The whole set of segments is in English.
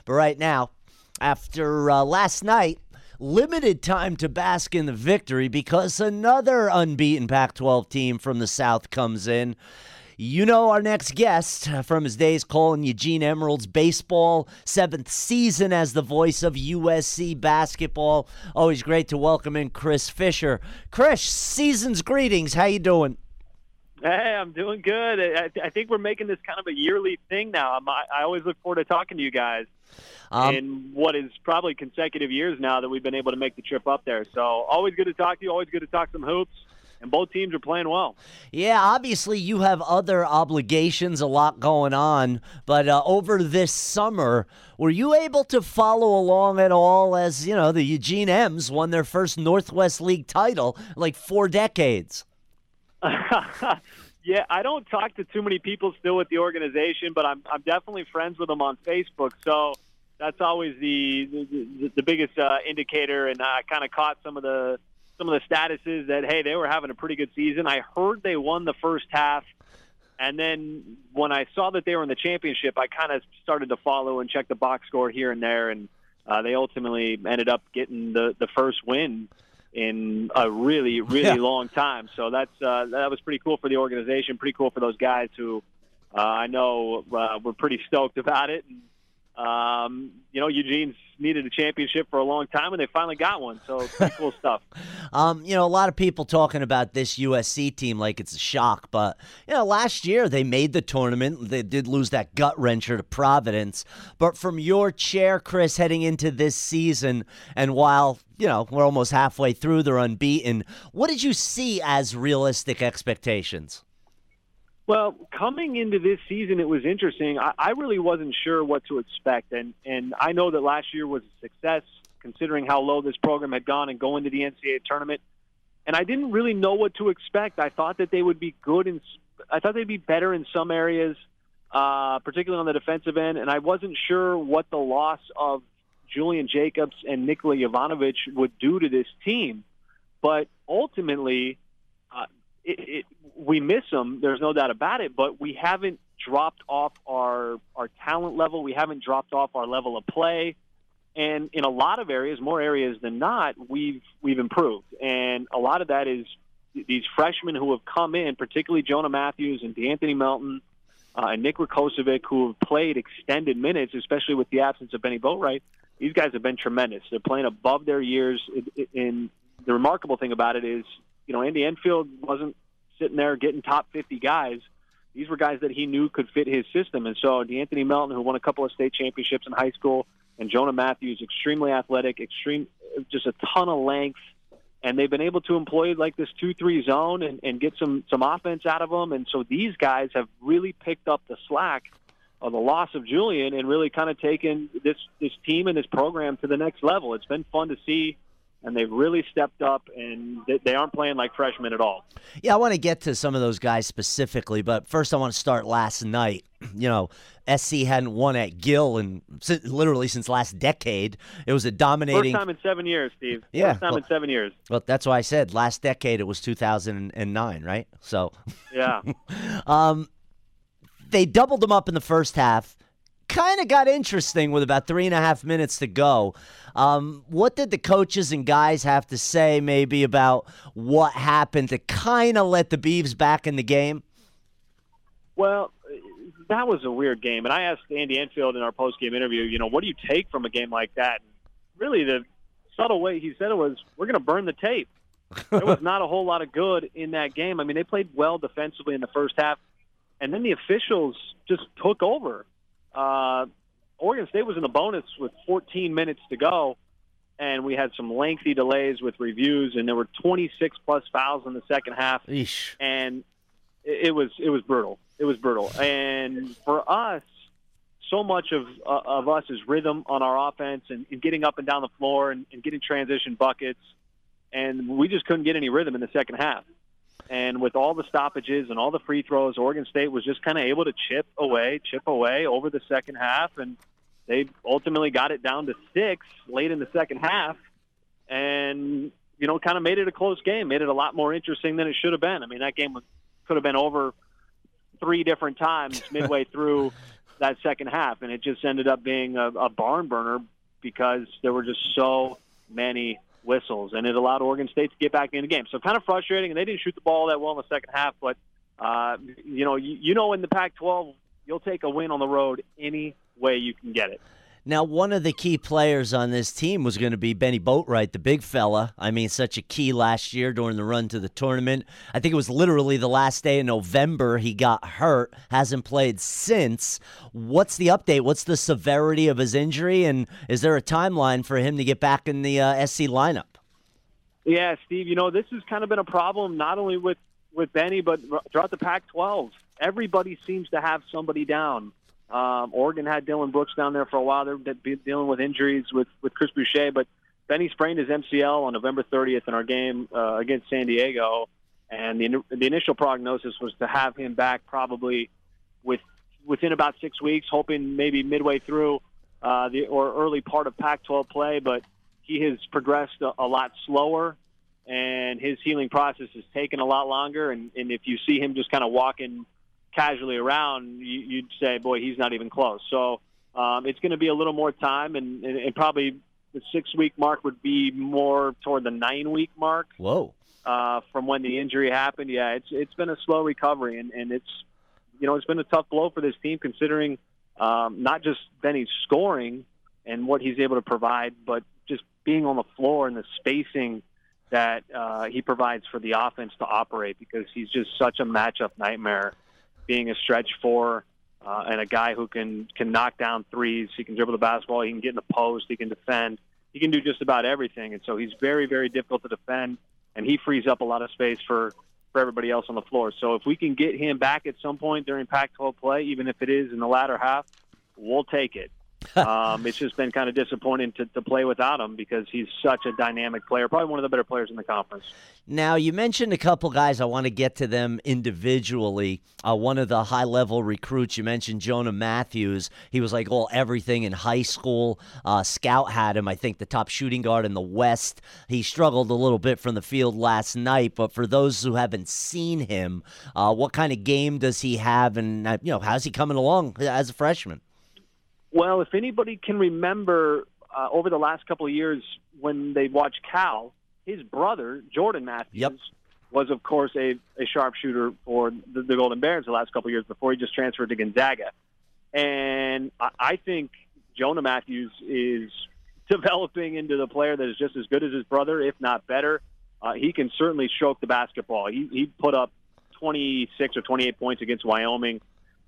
But right now, after last night, limited time to bask in the victory because another unbeaten Pac-12 team from the South comes in. You know our next guest from his days calling Eugene Emerald's baseball, 7th season as the voice of USC basketball. Always great to welcome in Chris Fisher. Chris, season's greetings. How you doing? Hey, I'm doing good. I think we're making this kind of a yearly thing now. I always look forward to talking to you guys in what is probably consecutive years now that we've been able to make the trip up there. So always good to talk to you, always good to talk some hoops, and both teams are playing well. Yeah, obviously you have other obligations, a lot going on, but over this summer, were you able to follow along at all as, you know, the Eugene M's won their first Northwest League title in like 4 decades? Yeah, I don't talk to too many people still with the organization, but I'm definitely friends with them on Facebook. So that's always the biggest indicator. And I kind of caught some of the statuses that, hey, they were having a pretty good season. I heard they won the first half, and then when I saw that they were in the championship, I kind of started to follow and check the box score here and there, and they ultimately ended up getting the first win in a really long time. So that was pretty cool for the organization, pretty cool for those guys who I know were pretty stoked about it. And, Eugene's needed a championship for a long time, and they finally got one. So pretty cool stuff. A lot of people talking about this USC team like it's a shock, but, last year they made the tournament. They did lose that gut-wrencher to Providence. But from your chair, Chris, heading into this season, and while, we're almost halfway through, they're unbeaten, what did you see as realistic expectations? Well, coming into this season, it was interesting. I really wasn't sure what to expect, and I know that last year was a success considering how low this program had gone and going to the NCAA tournament, and I didn't really know what to expect. I thought that they would be good, and I thought they'd be better in some areas, particularly on the defensive end, and I wasn't sure what the loss of Julian Jacobs and Nikola Jovanovic would do to this team, but ultimately we miss them, there's no doubt about it, but we haven't dropped off our talent level. We haven't dropped off our level of play. And in a lot of areas, more areas than not, we've improved. And a lot of that is these freshmen who have come in, particularly Jonah Matthews and DeAnthony Melton and Nick Rakocevic, who have played extended minutes, especially with the absence of Benny Boatwright. These guys have been tremendous. They're playing above their years. And the remarkable thing about it is, Andy Enfield wasn't sitting there getting top 50 guys. These were guys that he knew could fit his system. And so DeAnthony Melton, who won a couple of state championships in high school, and Jonah Matthews, extremely athletic, just a ton of length. And they've been able to employ like this 2-3 zone and get some offense out of them. And so these guys have really picked up the slack of the loss of Julian and really kind of taken this team and this program to the next level. It's been fun to see. And they've really stepped up, and they aren't playing like freshmen at all. Yeah, I want to get to some of those guys specifically, but first I want to start last night. SC hadn't won at Gill literally since last decade. It was a dominating... First time in 7 years, Steve. Yeah. First time in 7 years. Well, that's why I said last decade it was 2009, right? So... Yeah. They doubled them up in the first half. Kind of got interesting with about 3.5 minutes to go. What did the coaches and guys have to say maybe about what happened to kind of let the Beavs back in the game? Well, that was a weird game. And I asked Andy Enfield in our post-game interview, what do you take from a game like that? And really, the subtle way he said it was, we're going to burn the tape. There was not a whole lot of good in that game. I mean, they played well defensively in the first half, and then the officials just took over. Oregon State was in the bonus with 14 minutes to go, and we had some lengthy delays with reviews, and there were 26-plus fouls in the second half. Eesh. And it was brutal. It was brutal. And for us, so much of us is rhythm on our offense and getting up and down the floor and getting transition buckets, and we just couldn't get any rhythm in the second half. And with all the stoppages and all the free throws, Oregon State was just kind of able to chip away over the second half, and they ultimately got it down to 6 late in the second half and, kind of made it a close game, made it a lot more interesting than it should have been. I mean, that game could have been over 3 different times midway through that second half, and it just ended up being a barn burner because there were just so many whistles, and it allowed Oregon State to get back in the game. So kind of frustrating, and they didn't shoot the ball that well in the second half, but in the Pac-12, you'll take a win on the road any way you can get it. Now, one of the key players on this team was going to be Benny Boatwright, the big fella. I mean, such a key last year during the run to the tournament. I think it was literally the last day in November he got hurt, hasn't played since. What's the update? What's the severity of his injury, and is there a timeline for him to get back in the SC lineup? Yeah, Steve, this has kind of been a problem not only with Benny, but throughout the Pac-12. Everybody seems to have somebody down. Oregon had Dylan Brooks down there for a while. They're dealing with injuries with Chris Boucher, but Benny sprained his MCL on November 30th in our game against San Diego, and the initial prognosis was to have him back probably within about 6 weeks, hoping maybe midway through or early part of Pac-12 play, but he has progressed a lot slower, and his healing process has taken a lot longer, and if you see him just kind of walking casually around, you'd say, boy, he's not even close. So it's going to be a little more time, and probably the 6 week mark would be more toward the 9 week mark. Whoa! From when the injury happened. Yeah, it's been a slow recovery, and it's been a tough blow for this team considering not just Benny's scoring and what he's able to provide, but just being on the floor and the spacing that he provides for the offense to operate, because he's just such a matchup nightmare. Being a stretch four and a guy who can knock down threes, he can dribble the basketball, he can get in the post, he can defend, he can do just about everything. And so he's very, very difficult to defend, and he frees up a lot of space for everybody else on the floor. So if we can get him back at some point during Pac-12 play, even if it is in the latter half, we'll take it. It's just been kind of disappointing to play without him because he's such a dynamic player, probably one of the better players in the conference. Now, you mentioned a couple guys. I want to get to them individually. One of the high-level recruits, you mentioned Jonah Matthews. He was like everything in high school. Scout had him, I think, the top shooting guard in the West. He struggled a little bit from the field last night, but for those who haven't seen him, what kind of game does he have, and how's he coming along as a freshman? Well, if anybody can remember over the last couple of years when they watched Cal, his brother, Jordan Matthews, was, of course, a sharpshooter for the Golden Bears the last couple of years before he just transferred to Gonzaga. And I think Jonah Matthews is developing into the player that is just as good as his brother, if not better. He can certainly stroke the basketball. He put up 26 or 28 points against Wyoming.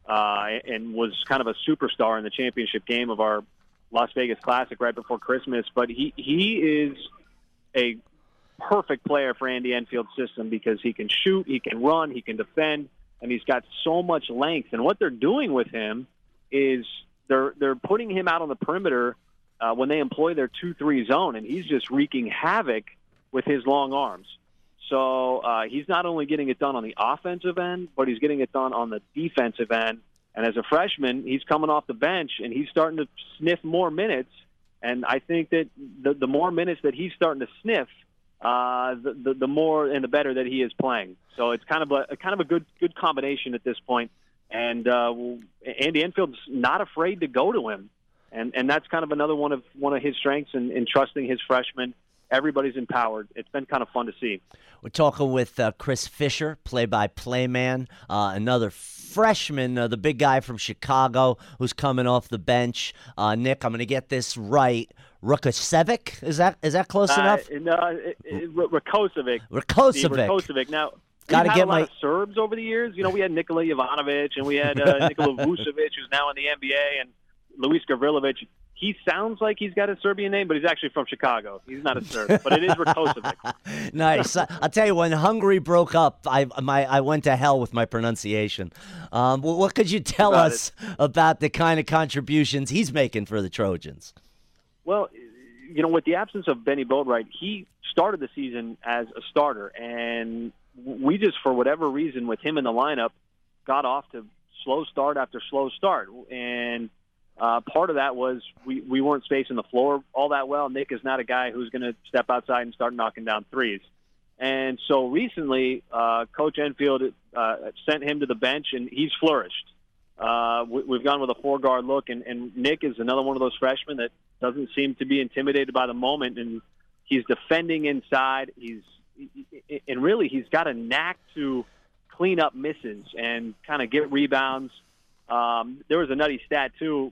And was kind of a superstar in the championship game of our Las Vegas Classic right before Christmas. But he is a perfect player for Andy Enfield's system because he can shoot, he can run, he can defend, and he's got so much length. And what they're doing with him is they're putting him out on the perimeter when they employ their 2-3 zone, and he's just wreaking havoc with his long arms. So he's not only getting it done on the offensive end, but he's getting it done on the defensive end. And as a freshman, he's coming off the bench, and he's starting to sniff more minutes. And I think that the more minutes that he's starting to sniff, the more and the better that he is playing. So it's kind of a good combination at this point. And Andy Enfield's not afraid to go to him, and that's kind of another one of his strengths in trusting his freshmen. Everybody's empowered. It's been kind of fun to see. We're talking with Chris Fisher, play-by-play man, another freshman, the big guy from Chicago who's coming off the bench. Nick, I'm going to get this right. Rukosevic? Is that close enough? No, Rukosevic. Rukosevic. Now, Got to get a lot of Serbs over the years. We had Nikola Jovanovic, and we had Nikola Vucevic, who's now in the NBA, and Luis Gavrilovic. He sounds like he's got a Serbian name, but he's actually from Chicago. He's not a Serb, but it is Rukosevic. Nice. I'll tell you, when Hungary broke up, I went to hell with my pronunciation. What could you tell us about the kind of contributions he's making for the Trojans? Well, with the absence of Benny Boatwright, he started the season as a starter, and we just, for whatever reason, with him in the lineup, got off to slow start after slow start. And part of that was we weren't spacing the floor all that well. Nick is not a guy who's going to step outside and start knocking down threes. And so recently, Coach Enfield sent him to the bench, and he's flourished. We've gone with a 4-guard look, and Nick is another one of those freshmen that doesn't seem to be intimidated by the moment, and he's defending inside. He's got a knack to clean up misses and kind of get rebounds. There was a nutty stat too.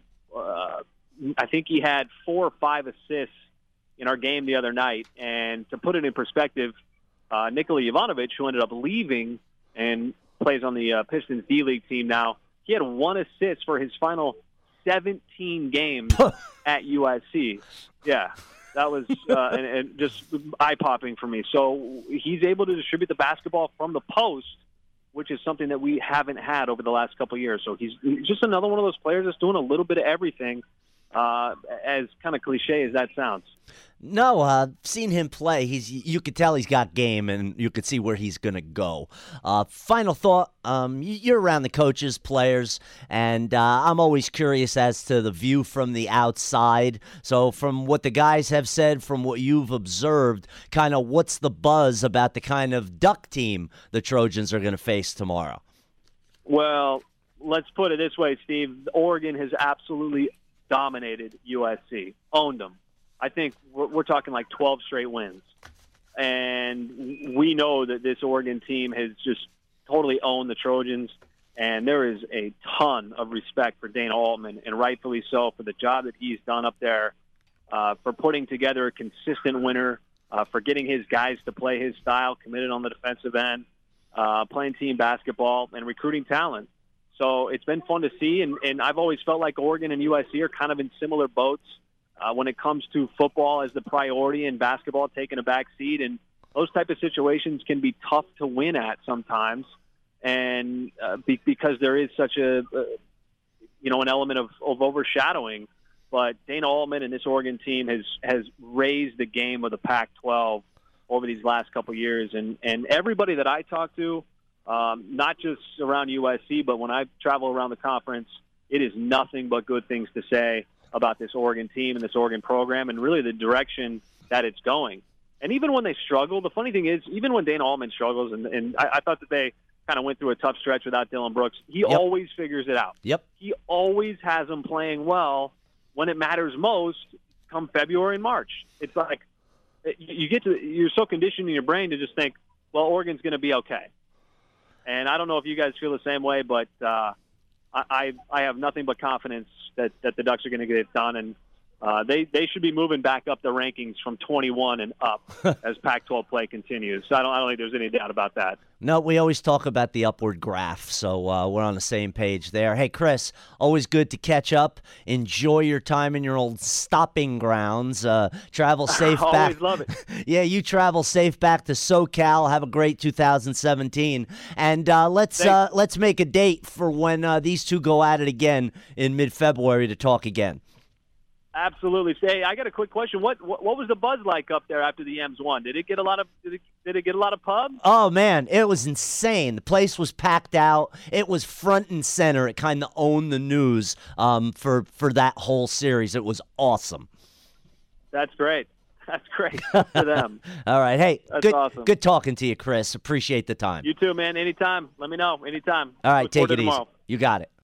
I think he had 4 or 5 assists in our game the other night, and to put it in perspective, Nikola Jovanovic, who ended up leaving and plays on the Pistons D-League team now, he had 1 assist for his final 17 games at USC. Yeah, that was and just eye-popping for me. So he's able to distribute the basketball from the post, which is something that we haven't had over the last couple of years. So he's just another one of those players that's doing a little bit of everything, as kind of cliche as that sounds. No, seen him play. You could tell he's got game, and you could see where he's going to go. Final thought, you're around the coaches, players, and I'm always curious as to the view from the outside. So from what the guys have said, from what you've observed, kind of what's the buzz about the kind of Duck team the Trojans are going to face tomorrow? Well, let's put it this way, Steve. Oregon has absolutely dominated USC, owned them. I think we're talking like 12 straight wins. And we know that this Oregon team has just totally owned the Trojans, and there is a ton of respect for Dana Altman, and rightfully so, for the job that he's done up there, for putting together a consistent winner, for getting his guys to play his style, committed on the defensive end, playing team basketball, and recruiting talent. So it's been fun to see, and I've always felt like Oregon and USC are kind of in similar boats when it comes to football as the priority and basketball taking a back seat. And those type of situations can be tough to win at sometimes, and because there is such an element of overshadowing. But Dana Altman and this Oregon team has raised the game of the Pac-12 over these last couple of years, and everybody that I talk to, not just around USC, but when I travel around the conference, it is nothing but good things to say about this Oregon team and this Oregon program, and really the direction that it's going. And even when they struggle, the funny thing is, even when Dana Altman struggles, and I thought that they kind of went through a tough stretch without Dylan Brooks, he always figures it out. Yep. He always has them playing well when it matters most come February and March. It's like you're so conditioned in your brain to just think, well, Oregon's going to be okay. And I don't know if you guys feel the same way, but I have nothing but confidence that the Ducks are going to get it done, and they should be moving back up the rankings from 21 and up as Pac-12 play continues. So I don't think there's any doubt about that. No, we always talk about the upward graph, so we're on the same page there. Hey, Chris, always good to catch up. Enjoy your time in your old stopping grounds. Travel safe back. Always love it. Yeah, you travel safe back to SoCal. Have a great 2017, and let's make a date for when these two go at it again in mid-February to talk again. Absolutely. Hey, I got a quick question. What was the buzz like up there after the M's won? Did it get a lot of pub? Oh man, it was insane. The place was packed out. It was front and center. It kind of owned the news for that whole series. It was awesome. That's great. That's great for them. All right. Hey, that's awesome. Good talking to you, Chris. Appreciate the time. You too, man. Anytime. Let me know. Anytime. All right. Look take it easy. You got it.